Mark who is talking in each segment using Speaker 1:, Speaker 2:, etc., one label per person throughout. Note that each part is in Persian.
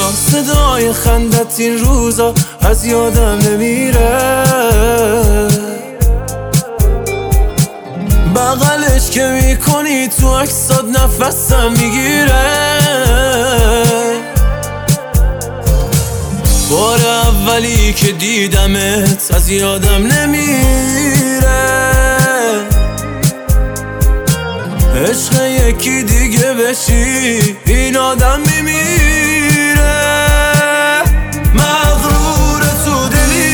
Speaker 1: روزا، صدای خندت این روزا از یادم نمیره. بغلش که میکنی تو عکسات نفسم میگیره. بار اولی که دیدمت از یادم نمیره. عشق یکی دیگه بشی این آدم میمیره. مغرور تو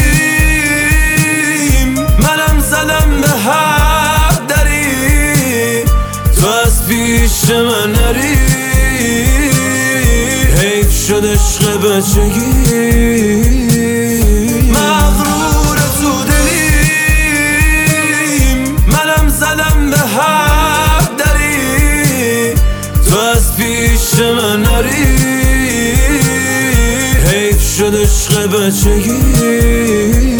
Speaker 1: دلیم، منم زدم به هر دری، تو از پیش من نری. حیف شد عشق بچگی. مغرور تو دلیم، منم زدم به هر دری، تو از پیش من نری. حیف شد عشق بچگی.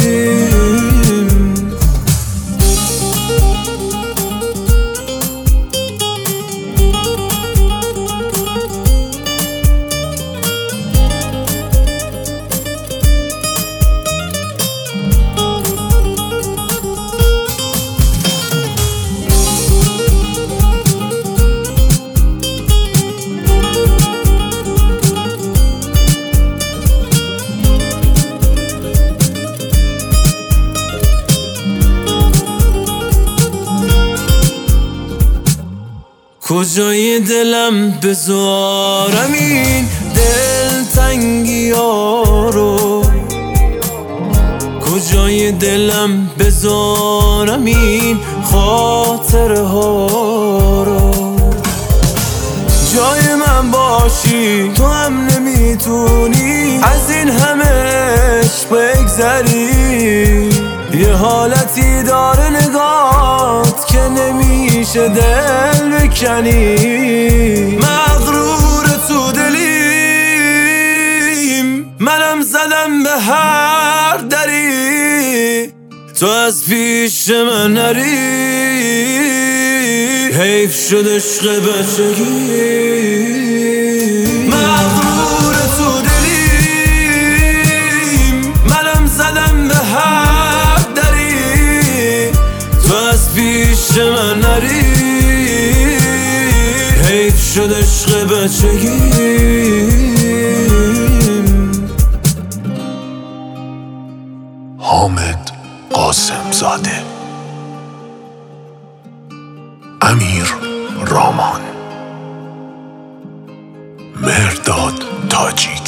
Speaker 1: کجای دلم بذارم این دلتنگی ها رو، کجای دلم بذارم این خاطره ها رو. جای من باشی تو هم نمیتونی از این همه عشق بگذری. یه حالتی داره نگات که نمیشه دل بکنی. مغرور تو دلیم، منم زدم به هر دری، تو از پیش من نری. حیف شد عشق بچگی. مغرور تو دلیم، منم زدم به هر دری، تو از پیش من نری. حیف شد عشق بچگی.
Speaker 2: حامد قاسم زاده، امیر رامان، مهرداد تاجی.